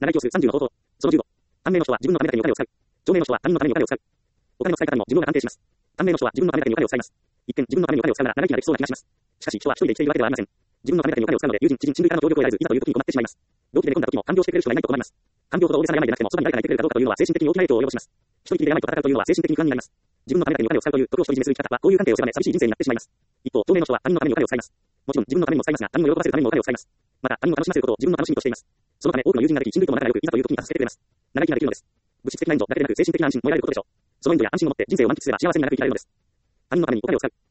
長生きをする30の方法。その15。短命の人は自分のためだけにお金を使う。長命の人は他人のためにお金を使う。お金の使い方にも寿命が関係します。短命の人は自分のためだけにお金を使います。一見、自分のためにお金を使うなら長生きができそうな気がします。しかし、人は一人で生きているわけではありません。自分のためだけにお金を使うので、友人、知人、親類からの協力を得られず、いざという時に困ってしまいます。病気で寝込んだ時も看病してくれる人がいないと困ります。看病ほど大げさな病でなくても、そばに誰かがいてくれるかどうかというのは精神的に大きな影響を及ぼします。一人きりで病と戦うというのは精神的に不安になります。自分のためだけにお金を使うという徳を独り占めする生き方は、こういう関係を狭め、寂しい人生になってしまいます。一方、長命の人は他人のためにお金を使います。もちろん自分のためにも使いますが、他人を喜ばせるためにもお金を使います。また、他人を楽しませることを自分の楽しみとしています。そのため、多くの友人ができ、親類とも仲が良く、いざという時に助けてくれます。長生きができるのです。物質的な援助だけでなく、精神的な安心も得られることでしょう。その援助や安心を持って人生を満喫すれば幸せになる生きられるのです。他人のためにお金を使う。